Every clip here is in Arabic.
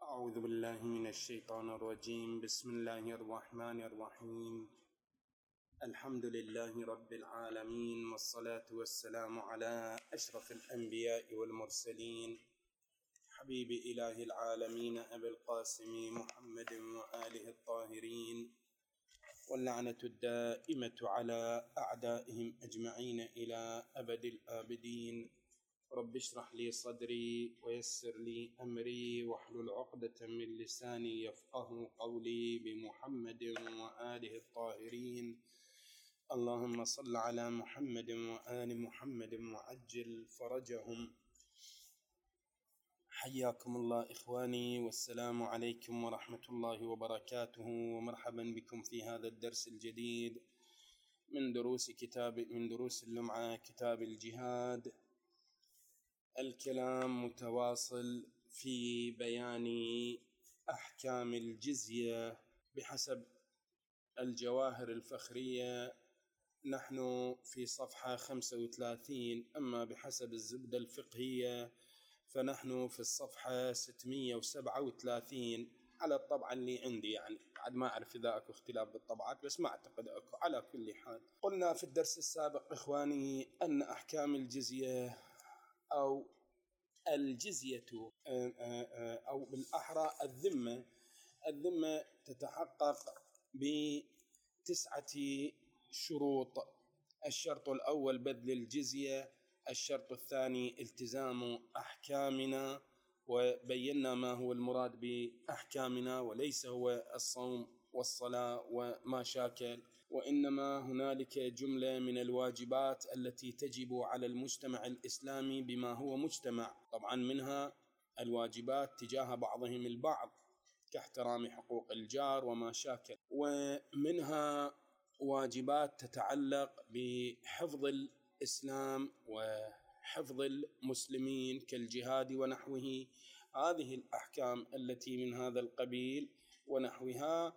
أعوذ بالله من الشيطان الرجيم. بسم الله الرحمن الرحيم. الحمد لله رب العالمين، والصلاة والسلام على أشرف الأنبياء والمرسلين، حبيب إله العالمين أبي القاسم محمد وآله الطاهرين، واللعنة الدائمة على أعدائهم أجمعين إلى أبد الآبدين. رب اشرح لي صدري ويسر لي أمري واحلل عقدة من لساني يفقه قولي، بمحمد وآله الطاهرين. اللهم صل على محمد وآل محمد وعجل فرجهم. حياكم الله إخواني، والسلام عليكم ورحمة الله وبركاته، ومرحبا بكم في هذا الدرس الجديد من دروس اللمعة، كتاب الجهاد. الكلام متواصل في بيان أحكام الجزية بحسب الجواهر الفخرية. نحن في صفحة 35، أما بحسب الزبدة الفقهية فنحن في الصفحة 637 على الطبعة اللي عندي. يعني بعد ما أعرف إذا أكو اختلاف بالطبعات، بس ما أعتقد أكو. على كل حال، قلنا في الدرس السابق إخواني أن أحكام الجزية أو الجزية أو بالأحرى الذمة تتحقق ب9 شروط. الشرط الأول بذل الجزية، الشرط الثاني التزام أحكامنا، وبينا ما هو المراد بأحكامنا، وليس هو الصوم والصلاة وما شاكل، وإنما هنالك جملة من الواجبات التي تجب على المجتمع الإسلامي بما هو مجتمع. طبعا منها الواجبات تجاه بعضهم البعض كاحترام حقوق الجار وما شاكل، ومنها واجبات تتعلق بحفظ الإسلام وحفظ المسلمين كالجهاد ونحوه. هذه الأحكام التي من هذا القبيل ونحوها،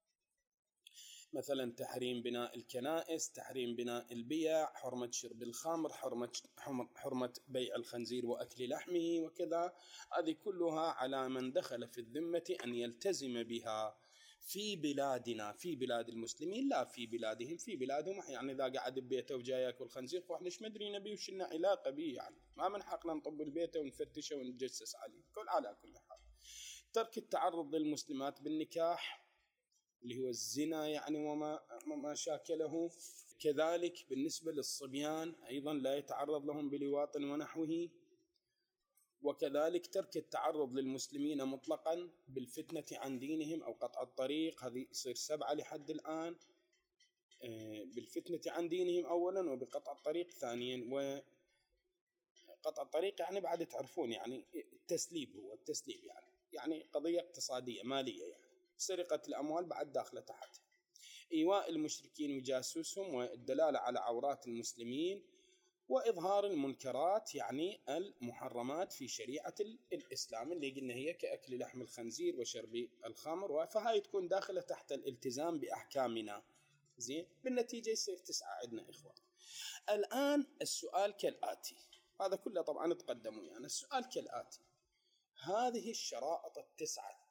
مثلا تحريم بناء الكنائس، تحريم بناء البيع، حرمة شرب الخمر، حرمة بيع الخنزير وأكل لحمه وكذا. هذه كلها على من دخل في الذمة أن يلتزم بها في بلادنا، في بلاد المسلمين، لا في بلادهم. في بلادهم يعني إذا قعد ببيته وجاي يأكل خنزير، فإحنا إيش مدري نبي وش لنا علاقة به؟ يعني ما من حقنا نطب البيت ونفتشه ونتجسس عليه. على كل حال، ترك التعرض للمسلمات بالنكاح اللي هو الزنا يعني وما شاكله. كذلك بالنسبة للصبيان أيضا لا يتعرض لهم بلواط ونحوه. وكذلك ترك التعرض للمسلمين مطلقا بالفتنة عن دينهم أو قطع الطريق، هذه يصير 7 لحد الآن. بالفتنة عن دينهم أولا، وبقطع الطريق ثانيا. وقطع الطريق يعني بعد تعرفون يعني التسليب، هو التسليب يعني قضية اقتصادية مالية، يعني سرقة الأموال بعد داخلة تحت. إيواء المشركين وجاسوسهم، والدلالة على عورات المسلمين، وإظهار المنكرات يعني المحرمات في شريعة الإسلام اللي قلنا هي كأكل لحم الخنزير وشرب الخمر، فهاي تكون داخلة تحت الالتزام بأحكامنا. زين، بالنتيجة يصير 9 عندنا إخوان. الآن السؤال كالآتي، هذا كله طبعا تقدموا يعني. السؤال كالآتي: هذه الشرائط التسعة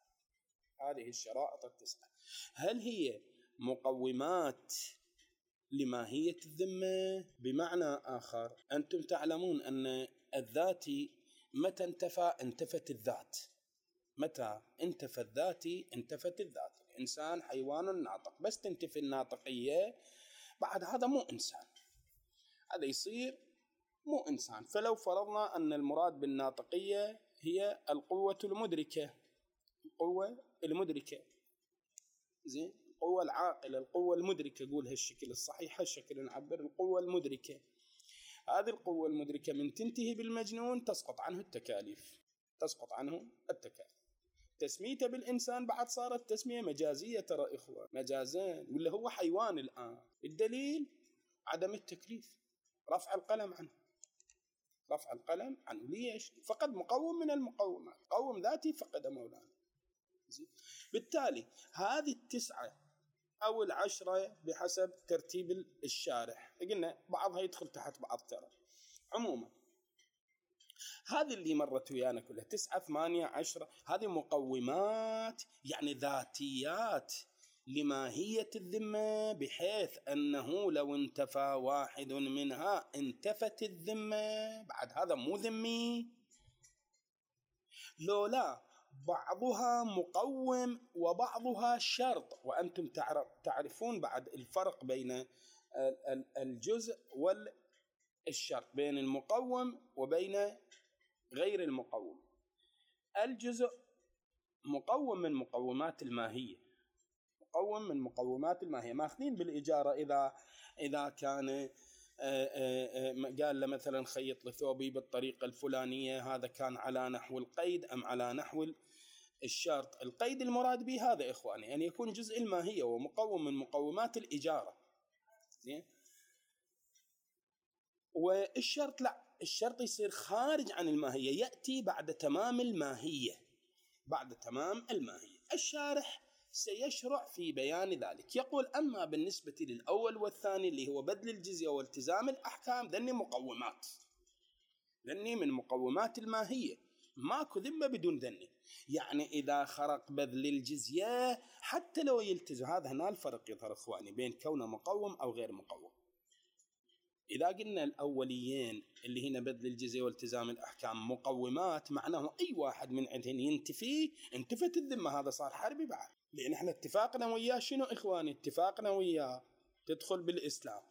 هل هي مقومات لماهية الذمة؟ بمعنى آخر، أنتم تعلمون أن الذاتي متى انتفت الذات. متى انتفت الذاتي انتفت الذات. الإنسان حيوان ناطق، بس تنتفي الناطقية بعد هذا مو إنسان، هذا يصير مو إنسان. فلو فرضنا أن المراد بالناطقية هي القوة المدركة، زين، القوة العاقلة، القوة المدركة، قول هالشكل الصحيح، هالشكل نعبر القوة المدركة. هذه القوة المدركة من تنتهي بالمجنون تسقط عنه التكاليف. تسميته بالإنسان بعد صارت تسمية مجازية، ترى إخوة، مجازين، ولا هو حيوان الآن. الدليل عدم التكليف، رفع القلم عنه. ليش؟ فقد مقوم من المقومات، قوم ذاتي فقد مولانا. بالتالي هذه 9 أو 10 بحسب ترتيب الشارح، قلنا بعضها يدخل تحت بعض. ترى عموما هذه اللي مرت ويانا كلها 9 8 10 هذه مقومات يعني ذاتيات لماهية الذمة، بحيث أنه لو انتفى واحد منها انتفت الذمة. بعد هذا مو ذمي. لولا بعضها مقوم وبعضها شرط، وأنتم تعرفون بعد الفرق بين الجزء والشرط، بين المقوم وبين غير المقوم. الجزء مقوم من مقومات الماهية، مقوم من مقومات الماهية، ماخذين بالإجارة. إذا كان قال له مثلا خيط لثوبي بالطريقة الفلانية، هذا كان على نحو القيد أم على نحو الشرط. القيد المراد به هذا إخواني أن يكون جزء الماهية ومقوم من مقومات الإجارة. والشرط لا، الشرط يصير خارج عن الماهية، يأتي بعد تمام الماهية. بعد تمام الماهية الشارح سيشرع في بيان ذلك. يقول: أما بالنسبة للأول والثاني اللي هو بذل الجزية والتزام الأحكام، ذني مقومات، ذني من مقومات الماهية، ماكو ذمة بدون ذني. يعني إذا خرق بذل الجزية حتى لو يلتزم، هذا هنا الفرق يظهر إخواني بين كونه مقوم أو غير مقوم. إذا قلنا الأوليين اللي هنا بذل الجزية والتزام الأحكام مقومات، معناه أي واحد من عندهن ينتفي، انتفت الذمة، هذا صار حربي بعد. لأن احنا اتفاقنا وياه شنو إخواني؟ اتفاقنا وياه تدخل بالإسلام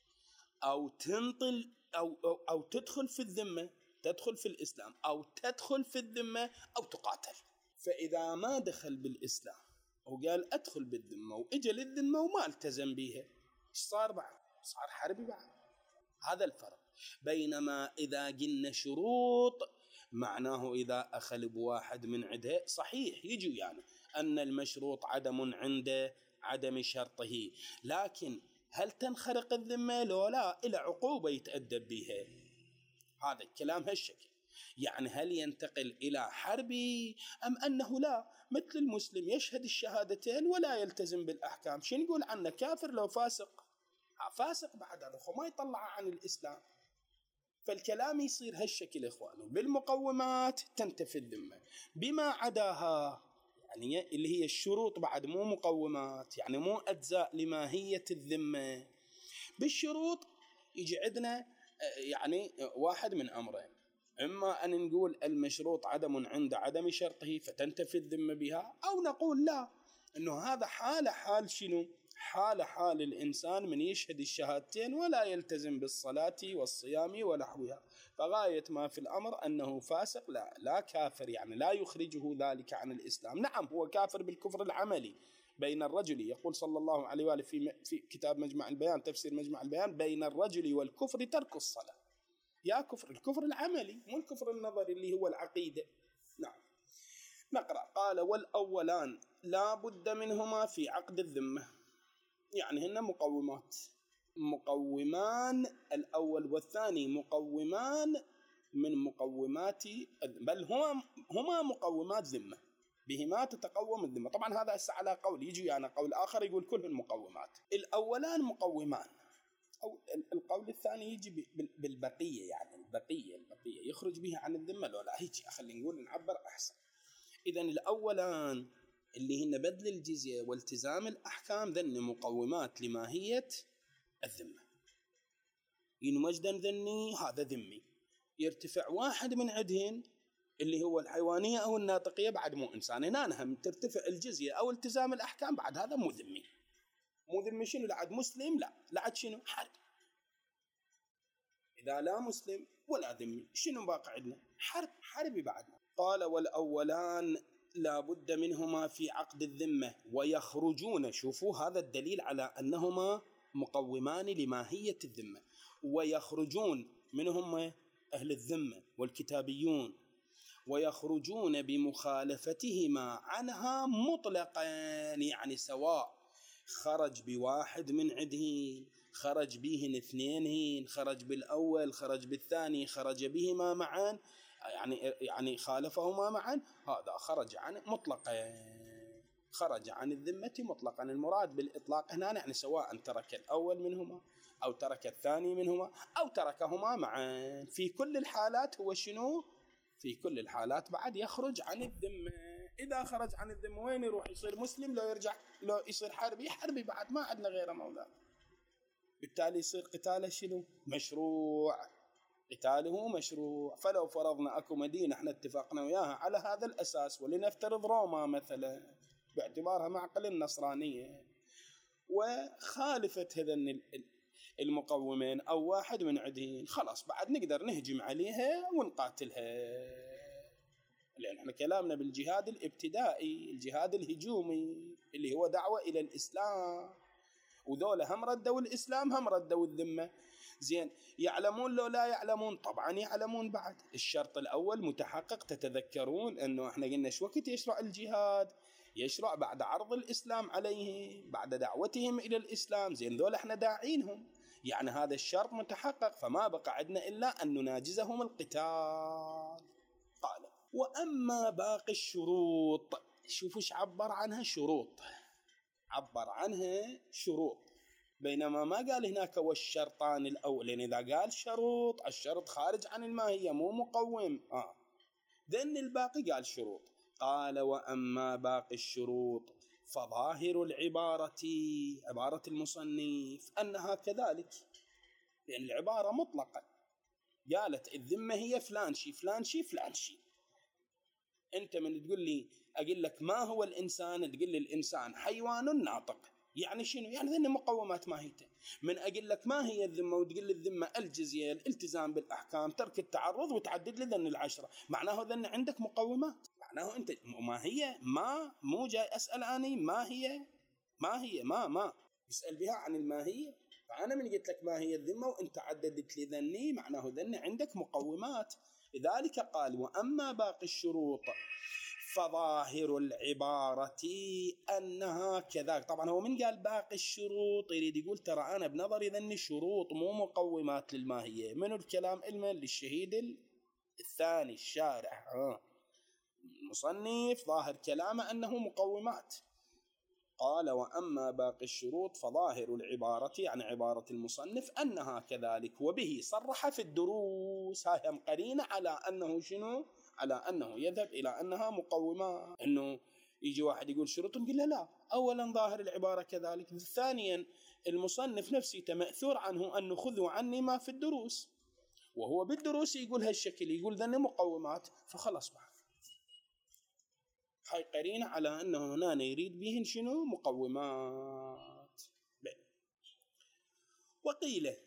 أو تنطل أو تدخل في الذمة، تدخل في الإسلام أو تدخل في الذمة أو تقاتل. فإذا ما دخل بالإسلام وقال أدخل بالذمة وإجل الذمة وما التزم بيها، إيش صار بعد؟ صار حربي بعد. هذا الفرق. بينما إذا قلنا شروط، معناه إذا أخل بواحد من عده صحيح يجي يعني أن المشروط عدم عنده عدم شرطه، لكن هل تنخرق الذمة؟ لو لا، إلى عقوبة يتأدب بها. هذا الكلام هالشكل. يعني هل ينتقل إلى حربي أم أنه لا، مثل المسلم يشهد الشهادتين ولا يلتزم بالأحكام؟ شو نقول عنه؟ كافر لو فاسق؟ فاسق بعد هذا ما يطلع عن الإسلام. فالكلام يصير هالشكل إخواني. بالمقومات تنتفي الذمة، بما عداها يعني اللي هي الشروط بعد مو مقومات، يعني مو أجزاء لماهية الذمة. بالشروط يجي عندنا يعني واحد من أمرين: إما أن نقول المشروط عدم عند عدم شرطه فتنتفي الذمة بها، أو نقول لا، إنه هذا حال شنو؟ حال الإنسان من يشهد الشهادتين ولا يلتزم بالصلاة والصيام ونحوها، فغاية ما في الأمر أنه فاسق، لا كافر، يعني لا يخرجه ذلك عن الإسلام. نعم هو كافر بالكفر العملي بين الرجل، يقول صلى الله عليه وآله في كتاب مجمع البيان، تفسير مجمع البيان: بين الرجل والكفر ترك الصلاة. يا كفر الكفر العملي مو الكفر النظري اللي هو العقيدة. نعم. نقرأ: قال: والأولان لا بد منهما في عقد الذمة. يعني هن مقومان الأول والثاني مقومان من مقومات، بل هما مقومات ذمة، بهما تتقوم الذمة. طبعا هذا على قول، يجي يعني قول آخر يقول كلهن مقومات. الأولان مقومان، أو القول الثاني يجي بالبقية، يعني البقية يخرج بها عن الذمة. لا هيك خلينا نقول نعبر أحسن. إذن الأولان اللي هن بذل الجزية والتزام الأحكام، ذن مقومات لماهية الذمة. إن وجدا ذني هذا ذمي، يرتفع واحد من عدهن اللي هو الحيوانية أو الناطقية، بعد مو إنسان، هنا ترتفع الجزية أو التزام الأحكام، بعد هذا مو ذمي. مو ذمي شنو؟ لعد مسلم؟ لا، لعد شنو؟ حرب. إذا لا مسلم ولا ذمي شنو باقي عندنا؟ حربي بعدنا. قال: والأولان لا بد منهما في عقد الذمة ويخرجون. شوفوا هذا الدليل على أنهما مقومان لماهية الذمة. ويخرجون منهم أهل الذمة والكتابيون، ويخرجون بمخالفتهما عنها مطلقا، يعني سواء خرج بواحد من عدهن، خرج بهن اثنينهن، خرج بالأول، خرج بالثاني، خرج بهما معا، يعني خالفهما معا، هذا خرج عنه مطلقا، خرج عن الذمة مطلقا. المراد بالإطلاق هنا يعني سواء ترك الأول منهما أو ترك الثاني منهما أو تركهما معا، في كل الحالات هو شنو؟ في كل الحالات بعد يخرج عن الذمة. إذا خرج عن الذمة وين يروح؟ يصير مسلم؟ لو يرجع لو يصير حربي بعد ما عندنا غيره مولانا. بالتالي يصير قتاله شنو؟ مشروع، قتاله مشروع. فلو فرضنا أكو مدينة احنا اتفقنا وياها على هذا الأساس، ولنفترض روما مثلا باعتبارها معقل النصرانية، وخالفت هذن المقومين أو واحد من عدين، خلاص بعد نقدر نهجم عليها ونقاتلها، لأن احنا كلامنا بالجهاد الابتدائي، الجهاد الهجومي اللي هو دعوة إلى الإسلام، وذولا هم ردوا الإسلام هم ردوا الذمة. زين، يعلمون لو لا يعلمون؟ طبعا يعلمون. بعد الشرط الأول متحقق. تتذكرون أنه احنا قلنا شو وقت يشرع الجهاد؟ يشرع بعد عرض الإسلام عليه، بعد دعوتهم إلى الإسلام. زين، ذولا احنا داعينهم، يعني هذا الشرط متحقق، فما بقى عندنا إلا أن نناجزهم القتال. قال وأما باقي الشروط، شوفوا ايش عبر عنها شروط، عبر عنها شروط، بينما ما قال هناك والشرطان الأولين. إذا قال شروط، الشرط خارج عن الماهية مو مقوم. ذن الباقي قال شروط. قال وأما باقي الشروط فظاهر العبارة، عبارة المصنف أنها كذلك، لأن العبارة مطلقة، قالت الذمة هي فلان شي فلان شي فلان شي. أنت من تقول لي أقول لك ما هو الإنسان، تقول لي الإنسان حيوان ناطق، يعني شنو؟ يعني ذني مقومات ماهيته. من أقول لك ما هي الذمة وتقول لي الذمة الجزية، الالتزام بالأحكام، ترك التعرض، وتعدد لي ذن العشرة، معناه ذن عندك مقومات، معناه أنت ما هي ما مو جاي أسأل أني ما هي ما يسأل بها عن الماهية. فأنا من قلت لك ما هي الذمة وأنت عددت لي ذني، معناه ذن عندك مقومات. لذلك قال وأما باقي الشروط فظاهر العبارة أنها كذا. طبعا هو من قال باقي الشروط يريد يقول ترى أنا بنظري ذني شروط مو مقومات للماهية. من الكلام علما للشهيد الثاني الشارع، المصنف ظاهر كلامه أنه مقومات. قال وأما باقي الشروط فظاهر العبارة، يعني عبارة المصنف، أنها كذلك، وبه صرح في الدروس. هاي هم قرينة على أنه شنو؟ على أنه يذهب إلى أنها مقومات. أنه يجي واحد يقول شروط نقول له لا، أولا ظاهر العبارة كذلك، ثانيا المصنف نفسه مأثور عنه أنه خذوا عني ما في الدروس، وهو بالدروس يقول هالشكل، يقول ذني مقومات، فخلص بعد هاي قرينة على أنه هنا يريد بهن شنو؟ مقومات. وقيل،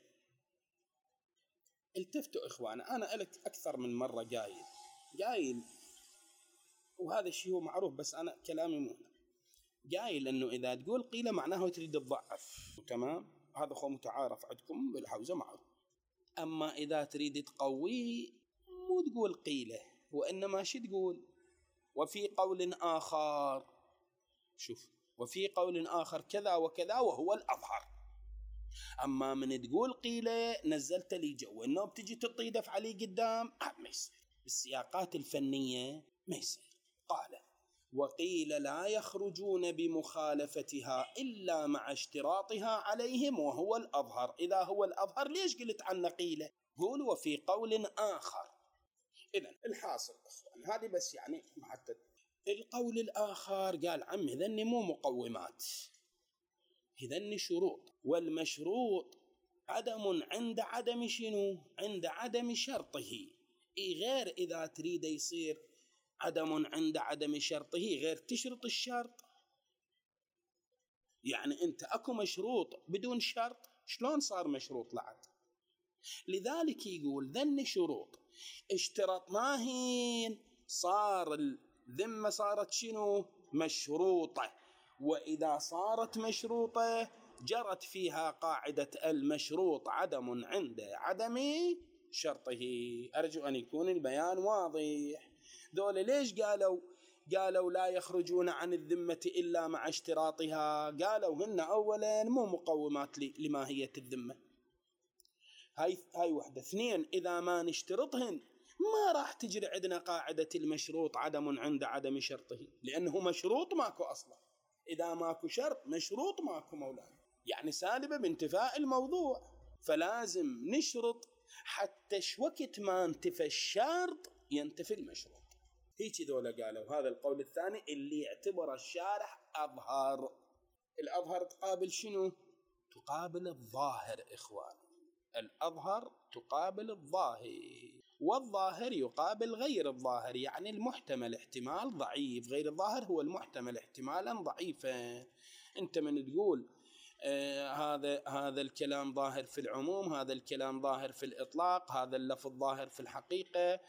التفتوا إخوانا، أنا ألك أكثر من مرة قايل وهذا الشيء هو معروف، بس أنا كلامي مو قايل أنه إذا تقول قيل معناه تريد تضعف، تمام؟ هذا هو متعارف عندكم بالحوزة معروف. أما إذا تريد تقوي مو تقول قيله، وإنما شو تقول؟ وفي قول آخر، شوف، وفي قول آخر كذا وكذا وهو الأظهر. أما من تقول قيله نزلت لي جو إنه بتجي تطيدف علي قدام، ما يصير، بالسياقات الفنية ما يصير. قال وقيل لا يخرجون بمخالفتها إلا مع اشتراطها عليهم وهو الأظهر. إذا هو الأظهر ليش قلت عن قيله؟ قول وفي قول آخر. إذن الحاصل أخوان هذه بس يعني حتى القول الآخر قال عمي ذني مو مقومات، ذني شروط، والمشروط عدم عند عدم شنو؟ عند عدم شرطه. غير إذا تريد يصير عدم عند عدم شرطه، غير تشرط الشرط. يعني أنت أكو مشروط بدون شرط، شلون صار مشروط لعد؟ لذلك يقول ذني شروط اشترطناهن صار الذمة صارت شنو؟ مشروطة. وإذا صارت مشروطة جرت فيها قاعدة المشروط عدم عند عدم شرطه. أرجو أن يكون البيان واضح. ذول ليش قالوا لا يخرجون عن الذمة إلا مع اشتراطها؟ قالوا هن أولا مو مقومات لماهية الذمة، هاي واحدة. اثنين، إذا ما نشترطهن ما راح تجري عندنا قاعدة المشروط عدم عند عدم شرطه، لأنه مشروط ماكو أصلا. إذا ماكو شرط مشروط ماكو مولانا، يعني سالبة بانتفاء الموضوع، فلازم نشرط حتى وقت ما انتفى الشرط ينتفي المشروط. هيك ذولا قالوا. هذا القول الثاني اللي يعتبر الشارح أظهر. الأظهر تقابل شنو؟ تقابل الظاهر إخواني. الأظهر تقابل الظاهر، والظاهر يقابل غير الظاهر، يعني المحتمل احتمال ضعيف، غير الظاهر هو المحتمل احتمالا ضعيفا. انت من تقول هذا الكلام ظاهر في العموم، هذا الكلام ظاهر في الإطلاق، هذا اللفظ ظاهر في الحقيقة،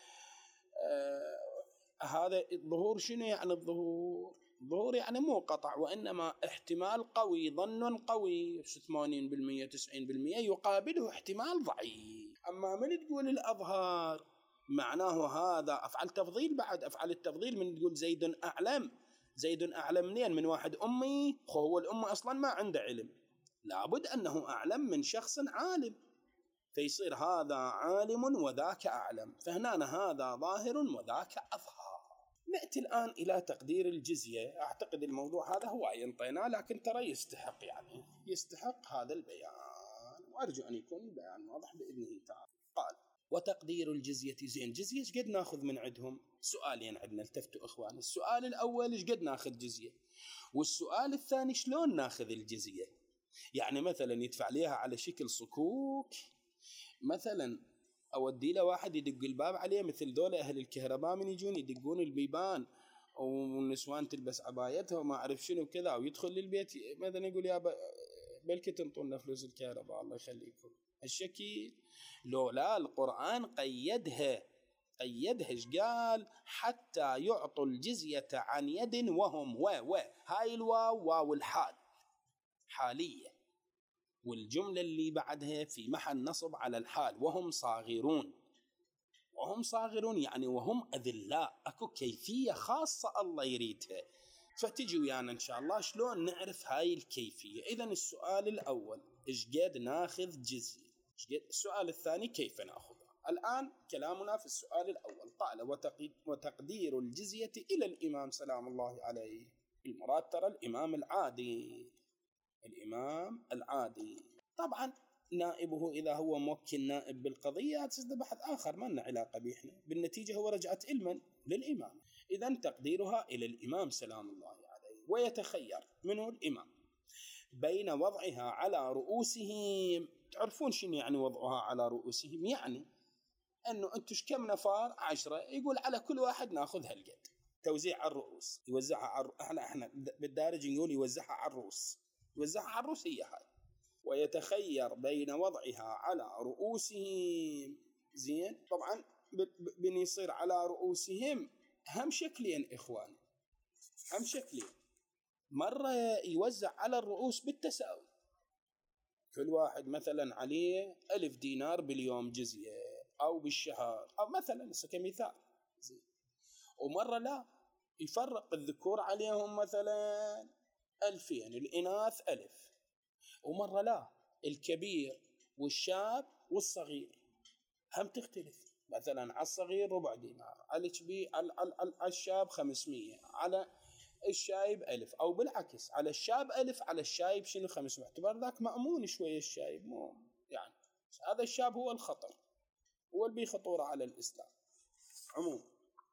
هذا الظهور شنو يعني؟ الظهور يعني مو قطع، وإنما احتمال قوي، ظن قوي 80% 90% يقابله احتمال ضعيف. أما من تقول الأظهار معناه هذا أفعل تفضيل. بعد أفعل التفضيل من تقول زيد أعلم، زيد أعلم منين؟ من واحد أمي، هو الأم أصلا ما عنده علم، لابد أنه أعلم من شخص عالم، فيصير هذا عالم وذاك أعلم، فهنا هذا ظاهر وذاك أظهر. نأتي الآن إلى تقدير الجزية. أعتقد الموضوع هذا هو ينطينا، لكن ترى يستحق، يعني يستحق هذا البيان، وأرجو أن يكون البيان واضح بإذنه تعالى. قال وتقدير الجزية. زين، جزية ايش قد ناخذ من عندهم؟ سؤالين عندنا، التفتوا إخوان. السؤال الأول ايش قد ناخذ جزية، والسؤال الثاني شلون ناخذ الجزية. يعني مثلا يدفع ليها على شكل صكوك، مثلا أودي له واحد يدق الباب عليه مثل دول أهل الكهرباء من يجون يدقون البيبان، والنسوان تلبس عبايتها وما أعرف شنو كذا، ويدخل للبيت مثلا يقول يا بلكي تنطونا فلوس الكهرباء الله يخليكم الشكل. لو لا، القرآن قيدها ايش قال؟ حتى يعطوا الجزية عن يد وهم هاي الواو واو الحال حالية، والجملة اللي بعدها في محل نصب على الحال، وهم صاغرون. وهم صاغرون يعني وهم أذلاء، أكو كيفية خاصة الله يريدها، فتجي ويانا إن شاء الله شلون نعرف هاي الكيفية. إذن السؤال الأول إيش قد ناخذ جزية، السؤال الثاني كيف ناخذها. الآن كلامنا في السؤال الأول. قال وتقدير الجزية إلى الإمام سلام الله عليه. المراد ترى الإمام العادي. طبعا نائبه إذا هو موكل نائب بالقضية هذا بحث آخر ما لنا علاقة به إحنا، بالنتيجة هو رجعت علما للإمام. إذن تقديرها إلى الإمام سلام الله عليه. ويتخير منه الإمام بين وضعها على رؤوسهم. تعرفون شنو يعني وضعها على رؤوسهم؟ يعني أنه أنتم كم نفر؟ 10، يقول على كل واحد ناخذ هالقد، توزيع على الرؤوس، يوزعها على احنا بالدارج نقول يوزعها على الرؤوس، يوزعها على الرؤوس هي هاي. ويتخير بين وضعها على رؤوسهم. زين، طبعا بنصير على رؤوسهم هم شكلين إخوان، هم شكلين. مرة يوزع على الرؤوس بالتساوي، كل واحد مثلا عليه 1000 دينار باليوم جزية أو بالشهر، أو مثلا كمثال. ومرة لا، يفرق الذكور عليهم مثلا 2000، الإناث 1000. ومرة لا، الكبير والشاب والصغير هم تختلف، مثلا على الصغير 4 دينار، على الشاب 500، على الشايب 1000، أو بالعكس على الشاب 1000 على الشايب شنو 500. اعتبر ذاك مأمون شوية الشايب، مو يعني هذا الشاب هو الخطر، هو اللي بخطورة على الإسلام عموما.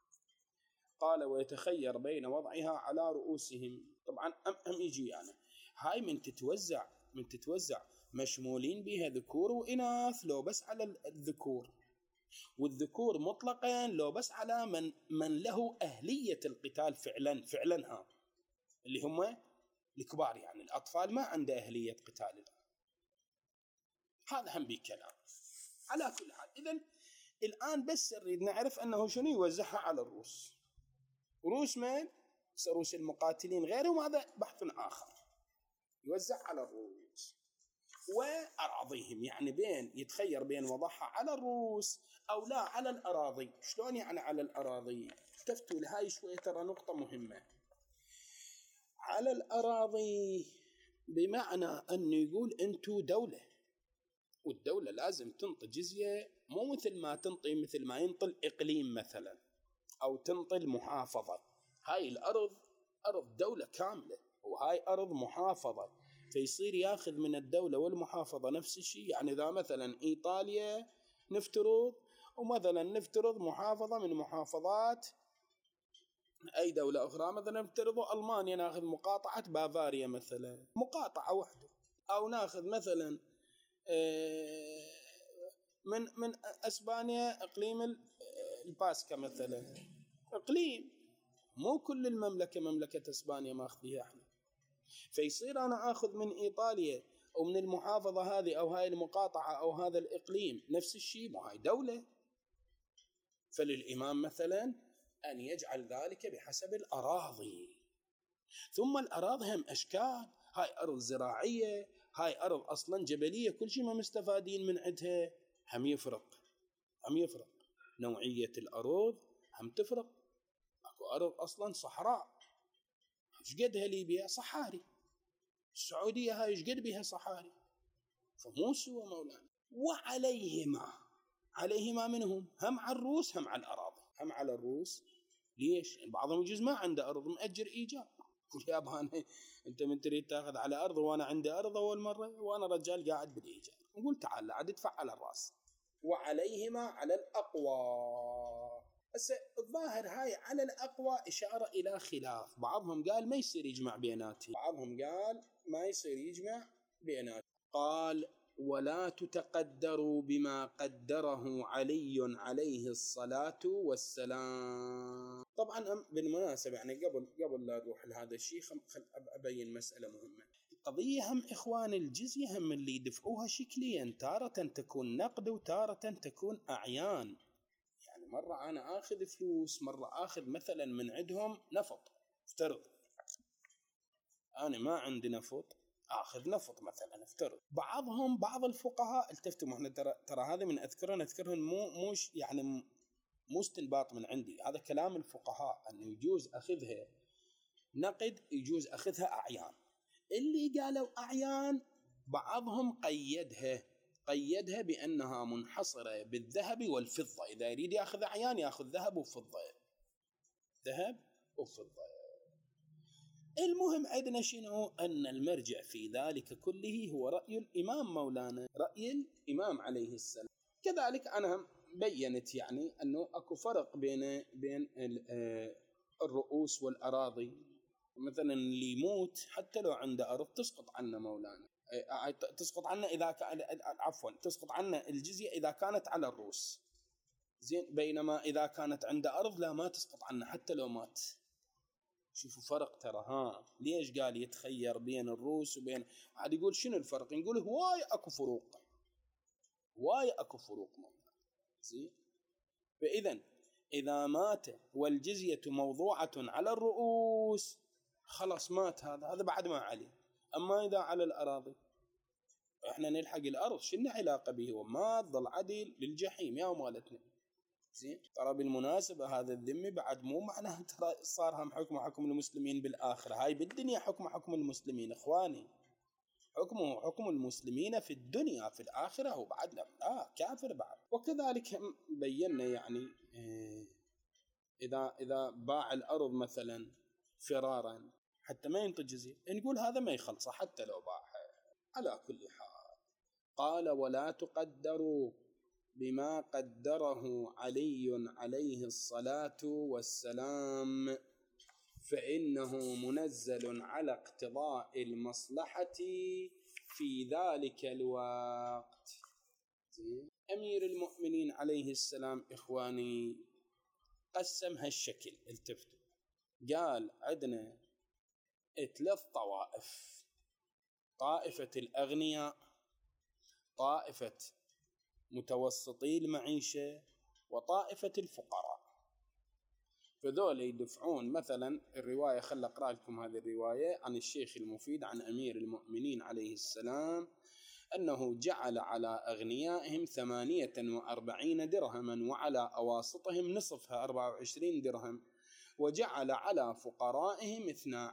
قال ويتخير بين وضعها على رؤوسهم. طبعا هم يجي يعني هاي من تتوزع مشمولين بها ذكور وإناث لو بس على الذكور، والذكور مطلقا لو بس على من له أهلية القتال فعلا ها اللي هم الكبار، يعني الأطفال ما عنده أهلية قتال. هذا هم بكلام. على كل حال إذن الآن بس نريد نعرف أنه شنو يوزعها على الرؤوس. رؤوس من؟ رؤوس المقاتلين غيرهم هذا بحث آخر. يوزع على الرؤوس وأراضيهم، يعني يتخير بين وضعها على الرؤوس أو لا على الأراضي. شلون يعني على الأراضي؟ التفتوا لهاي شوية، ترى نقطة مهمة. على الأراضي بمعنى أنه يقول أنتو دولة، والدولة لازم تنطي جزية، مو مثل ما ينطي الإقليم مثلا أو تنطي المحافظة. هاي الأرض أرض دولة كاملة، وهاي أرض محافظة، فيصير ياخذ من الدولة والمحافظة نفس الشيء. يعني إذا مثلا إيطاليا نفترض، ومثلا نفترض محافظة من محافظات أي دولة أخرى، مثلا نفترض ألمانيا ناخذ مقاطعة بافاريا مثلا، مقاطعة واحدة، أو ناخذ مثلا من أسبانيا إقليم الباسكا مثلا، إقليم، مو كل المملكة مملكة إسبانيا ماخذيها احنا. فيصير أنا أخذ من إيطاليا أو من المحافظة هذه أو هاي المقاطعة أو هذا الإقليم نفس الشيء، مو هاي دولة. فللإمام مثلا أن يجعل ذلك بحسب الأراضي. ثم الأراضي هم أشكال، هاي أرض زراعية، هاي أرض أصلا جبلية، كل شيء ما مستفادين من عندها. هم يفرق نوعية الأرض، هم تفرق. أكو أرض أصلا صحراء، ايش قدها ليبيا صحاري، السعودية هاي ايش قد بها صحاري، فمو سوى مولانا. عليهما منهم، هم على الروس هم على الأراضي، هم على الروس. ليش؟ بعضهم يجوز ما عنده أرض مأجر إيجار، يقول يا أبا أنت من تريد تأخذ على أرض وأنا عندي أرض أول مرة وأنا رجال قاعد بالإيجار. نقول تعال عاد ادفع على الرأس. وعليهما على الأقوى. بس الظاهر هاي على الأقوى إشارة إلى خلاف، بعضهم قال ما يصير يجمع بيناتهم، بعضهم قال ما يصير يجمع بيناتهم. قال ولا تتقدروا بما قدره علي عليه الصلاة والسلام. طبعا بالمناسبة يعني قبل لا نروح لهذا الشيء خل أبين مسألة مهمة. القضية هم إخوان الجزية هم اللي يدفعوها شكليا، تارة تكون نقد وتارة تكون أعيان. يعني مرة أنا آخذ فلوس، مرة آخذ مثلا من عندهم نفط، افترض أنا ما عندي نفط آخذ نفط مثلا، افترض. بعض الفقهاء التفتوا، احنا ترى هذا من أذكرهم موش يعني مو استنباط من عندي، هذا كلام الفقهاء، أنه يجوز أخذها نقد، يجوز أخذها أعيان. اللي قالوا أعيان بعضهم قيدها بأنها منحصرة بالذهب والفضة، إذا يريد يأخذ أعيان يأخذ ذهب وفضة. المهم عندنا شنو؟ أن المرجع في ذلك كله هو رأي الإمام مولانا، رأي الإمام عليه السلام. كذلك أنا بيّنت يعني أنه أكو فرق بين الرؤوس والأراضي. مثلا اللي يموت حتى لو عنده أرض تسقط عنه مولانا، تسقط عنه إذا تسقط عنه الجزية إذا كانت على الرؤوس، زين، بينما إذا كانت عنده أرض لا، ما تسقط عنه حتى لو مات. شوفوا فرق ترى. ليش قال يتخير بين الروس وبين عاد؟ يقول شنو الفرق؟ نقول هواي اكو فروق زين. فاذا اذا مات والجزية موضوعة على الرؤوس خلاص مات، هذا بعد ما عليه. اما اذا على الاراضي احنا نلحق الارض، شنو علاقة به؟ وما ظل عدل للجحيم يا مالتنا. زين. ترى بالمناسبة هذا الذمي بعد مو معناه ترى صار هم حكم المسلمين بالآخرة، هاي بالدنيا حكم المسلمين إخواني، حكم المسلمين في الدنيا، في الآخرة هو بعد لا كافر بعد. وكذلك بينا يعني إذا باع الأرض مثلا فرارا حتى ما ينتج جزية، نقول هذا ما يخلصه حتى لو باعها. على كل حال قال ولا تقدروا بما قدره علي عليه الصلاة والسلام فإنه منزل على اقتضاء المصلحة في ذلك الوقت. أمير المؤمنين عليه السلام إخواني قسم هالشكل، التفتوا، قال عندنا 3 طوائف: طائفة الأغنياء، طائفة متوسطي المعيشة، وطائفة الفقراء. فذول يدفعون مثلا الرواية، خل أقرأ لكم هذه الرواية عن الشيخ المفيد عن أمير المؤمنين عليه السلام أنه جعل على أغنيائهم 48 درهما، وعلى أواسطهم نصفها 24 درهم، وجعل على فقرائهم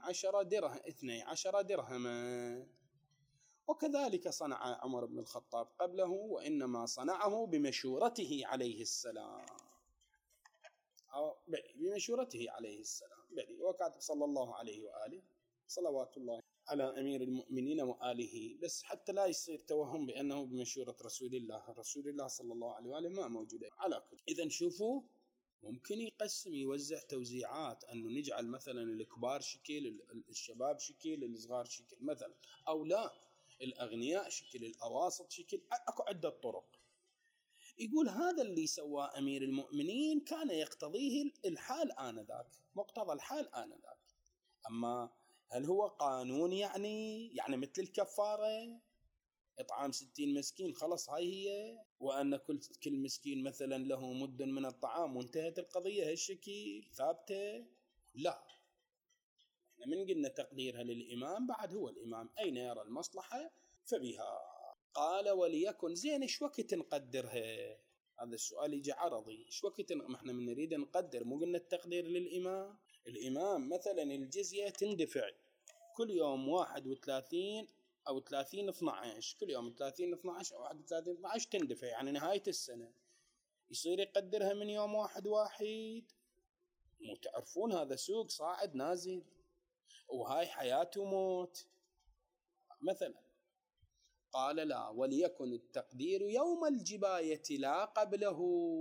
12 درهما. وكذلك صنع عمر بن الخطاب قبله، وإنما صنعه بمشورته عليه السلام، بمشورته عليه السلام، وكاتب صلى الله عليه وآله صلوات الله على أمير المؤمنين وآله. بس حتى لا يصير توهم بأنه بمشورة رسول الله صلى الله عليه وآله ما موجودة على كل. إذن شوفوا، ممكن يقسم يوزع توزيعات، أنه نجعل مثلا الكبار شكل، الشباب شكل، الصغار شكل مثلا، أو لا الأغنياء شكل، الأواسط شكل، أكو عدة طرق. يقول هذا اللي سواه أمير المؤمنين كان يقتضيه الحال آنذاك، مقتضى الحال آنذاك. أما هل هو قانون يعني مثل الكفارة، إطعام 60 مسكين خلص هاي هي، وأن كل مسكين مثلا له مد من الطعام وانتهت القضية هالشكل ثابتة؟ لا، احنا من قلنا تقديرها للإمام، بعد هو الإمام أين يرى المصلحة فبها. قال وليكن، زين ايش وقت نقدرها؟ هذا السؤال يجي عرضي، ايش وقت ما احنا من نريد نقدر؟ مو قلنا التقدير للإمام. الإمام مثلا الجزية تندفع كل يوم 31 أو 30/12، كل يوم 30/12 أو 31/12 تندفع، يعني نهاية السنة. يصير يقدرها من يوم 1/1؟ مو تعرفون هذا سوق صاعد نازل، وهاي حياة وموت مثلا. قال لا، وليكن التقدير يوم الجباية لا قبله.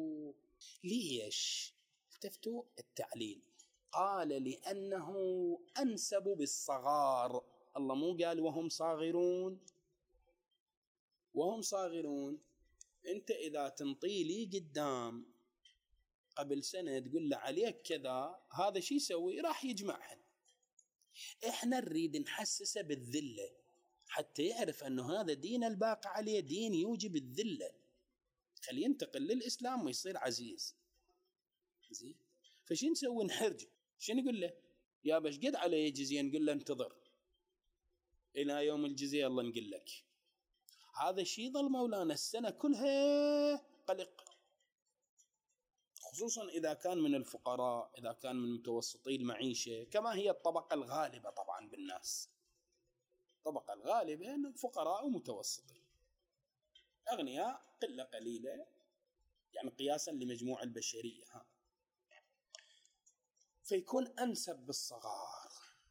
ليش؟ التفتوا التعليل. قال لأنه أنسب بالصغار. الله مو قال وهم صاغرون؟ أنت إذا تنطي لي قدام قبل سنة تقول له عليك كذا، هذا شي يسوي؟ راح يجمعهن. إحنا نريد نحسسه بالذلة حتى يعرف أنه هذا دين الباقي عليه دين يوجب الذلة، خليه ينتقل للإسلام ويصير عزيز. زين، فشي نسوي؟ نحرج. شو نقول له؟ يا باش قد عليه جزية؟ نقول له انتظر إلى يوم الجزية الله نقول لك. هذا شيء ظل مولانا السنة كلها قلق، خصوصا إذا كان من الفقراء، إذا كان من متوسطي المعيشة، كما هي الطبقة الغالبة طبعا بالناس. الطبقة الغالبة أنه فقراء ومتوسطين، أغنياء قلة قليلة يعني قياسا لمجموع البشرية. فيكون أنسب بالصغار.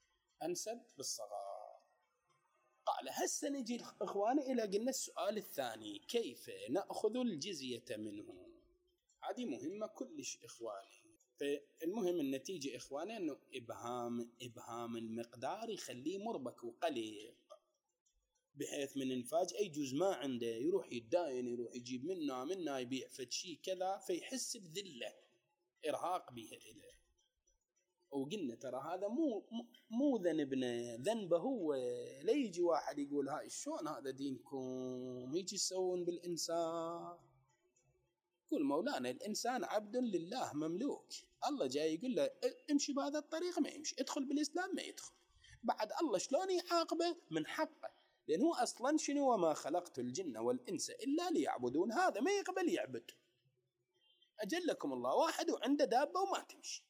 قال هسه نجي إخواني إلى قلنا السؤال الثاني، كيف نأخذ الجزية منه؟ هذه مهمة كلش إخواني. فالمهم النتيجة إخواني أنه إبهام المقدار يخليه مربك وقلق، بحيث من انفاج أي جزء ما عنده يروح يتداين، يروح يجيب منا يبيع فشي كذا، فيحس بذلة إرهاق بها إليه. وقلنا ترى هذا مو ذنبنا، ذنبه هو. لا يجي واحد يقول هاي شلون هذا دينكم، يجي يسوون بالإنسان. يقول مولانا الإنسان عبد لله مملوك، الله جاي يقول له امشي بهذا الطريق ما يمشي، ادخل بالإسلام ما يدخل. بعد الله شلون يعاقبه؟ من حقه، لأنه أصلا شنو؟ وما خلقت الجن والإنس إلا ليعبدون. هذا ما يقبل يعبد. أجلكم الله واحد وعنده دابة وما تمشي،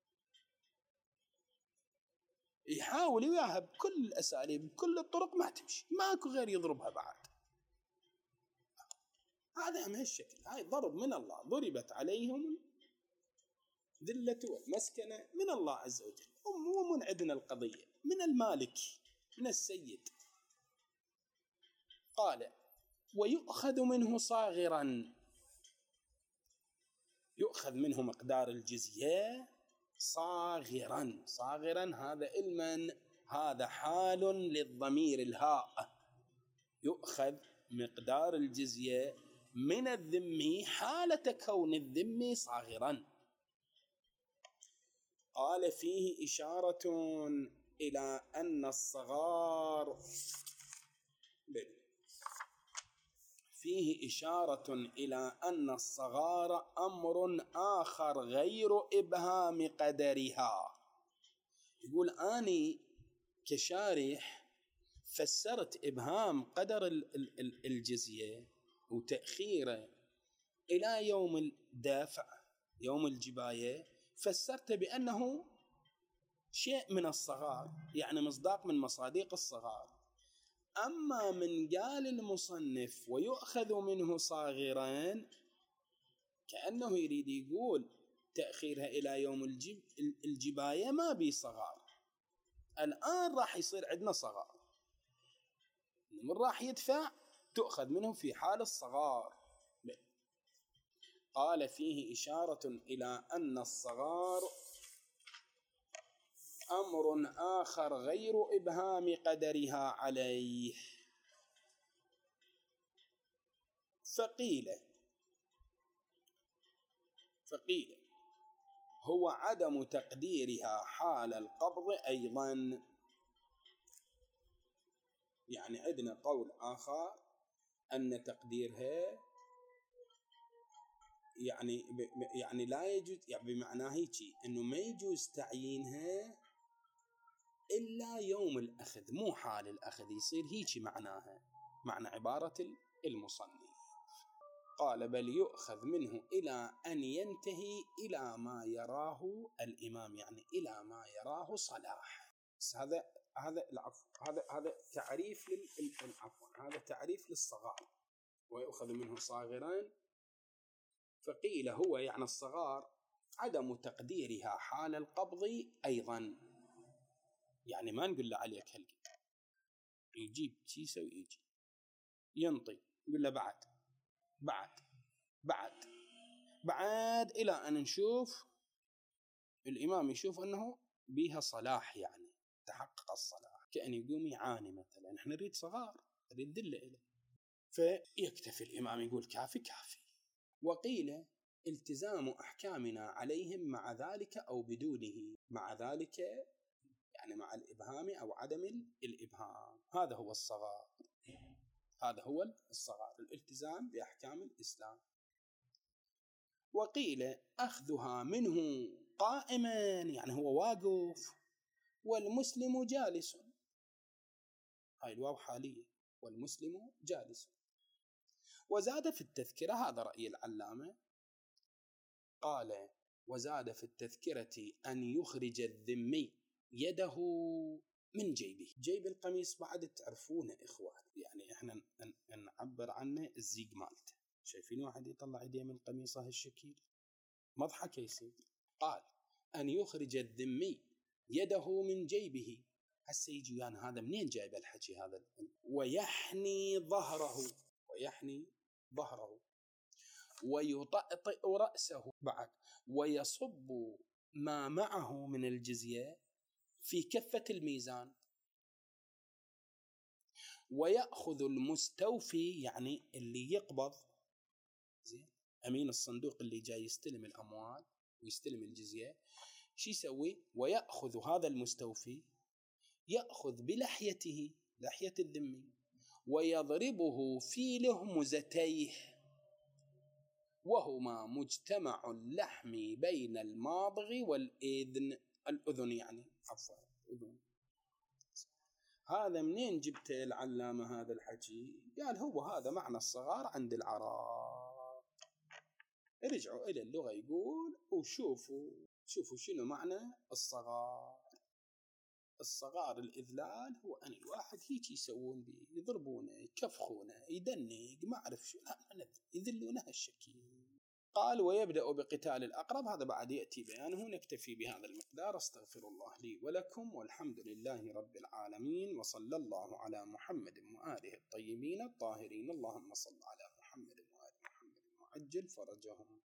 يحاول وياها بكل الأساليب بكل الطرق ما تمشي، ماكو غير يضربها بعد. هذا من هالشكل، هاي ضرب من الله، ضربت عليهم ذلة والمسكنة من الله عز وجل. ومن عندنا القضية من المالك، من السيد. قال ويؤخذ منه صاغرا، يؤخذ منه مقدار الجزية صاغرا. هذا علما، هذا حال للضمير الهاء. يؤخذ مقدار الجزية من الذمي حالة كون الذمي صاغرا. قال فيه إشارة إلى أن الصغار، فيه إشارة إلى أن الصغار أمر آخر غير إبهام قدرها. يقول أني كشارح فسرت إبهام قدر الجزية وتأخيره إلى يوم الدافع، يوم الجباية، فسرت بأنه شيء من الصغار، يعني مصداق من مصاديق الصغار. أما من قال المصنف ويؤخذ منه صاغرا، كأنه يريد يقول تأخيرها إلى يوم الجباية ما بي صغار، الآن راح يصير عندنا صغار، من راح يدفع تؤخذ منه في حال الصغار. قال فيه إشارة إلى أن الصغار أمر آخر غير إبهام قدرها عليه. فقيل هو عدم تقديرها حال القبض أيضا. يعني عندنا قول آخر أن تقديرها يعني لا يجوز، يعني بمعنى هيك أنه ما يجوز تعيينها إلا يوم الأخذ، مو حال الأخذ، يصير هيك معناها، معنى عبارة المصنف. قال بل يؤخذ منه إلى أن ينتهي إلى ما يراه الإمام، يعني إلى ما يراه صلاح. هذا تعريف هذا تعريف للصغار. ويؤخذ منه صاغرا. فقيل هو يعني الصغار عدم تقديرها حال القبض أيضا. يعني ما نقول له عليك هلقي، يجيب كيسة ويجي ينطي، يقول له بعد إلى أن نشوف الإمام يشوف أنه بيها صلاح، يعني تحقق الصلاح، كأن يقوم يعاني مثلا، احنا نريد صغار، نريد دلة إليه، فيكتفي الإمام يقول كافي. وقيل التزام أحكامنا عليهم مع ذلك أو بدونه، مع ذلك يعني مع الإبهام أو عدم الإبهام. هذا هو الصغار، الالتزام بأحكام الإسلام. وقيل أخذها منه قائما، يعني هو واقف، والمسلم جالس، هاي الواو حالية، والمسلم جالس. وزاد في التذكرة، هذا رأي العلامة، قال وزاد في التذكرة أن يخرج الذمي يده من جيبه. جيب القميص بعد تعرفونه إخوان، يعني إحنا نعبر عنه الزيق مالته. شايفين واحد يطلع يديه من قميصه هالشكل، مضحك يصير. قال أن يخرج الذمي يده من جيبه. هسه يجي يعني هذا منين جايب الحكي هذا؟ ويحني ظهره ويطأطئ رأسه بعد، ويصب ما معه من الجزية في كفة الميزان، ويأخذ المستوفي، يعني اللي يقبض، أمين الصندوق اللي جاي يستلم الأموال ويستلم الجزية، شو يسوي؟ ويأخذ هذا المستوفي، يأخذ بلحيته، لحية الذمي، ويضربه في لهمزتيه، وهما مجتمع اللحم بين الماضغ الأذن، يعني عفوا الأذن. هذا منين جبت العلامة هذا الحكي؟ قال هو هذا معنى الصغار عند العرب. رجعوا إلى اللغة يقول وشوفوا شنو معنى الصغار الإذلال هو أن الواحد هيك يسوون به، يضربونه، يكفخونه، يدنق، ما أعرف شو، يذلونه هالشكل. قال ويبدأ بقتال الأقرب، هذا بعد يأتي بيانه. نكتفي بهذا المقدار. استغفر الله لي ولكم، والحمد لله رب العالمين، وصلى الله على محمد وآله الطيبين الطاهرين. اللهم صل على محمد وآل محمد وعجل فرجهم.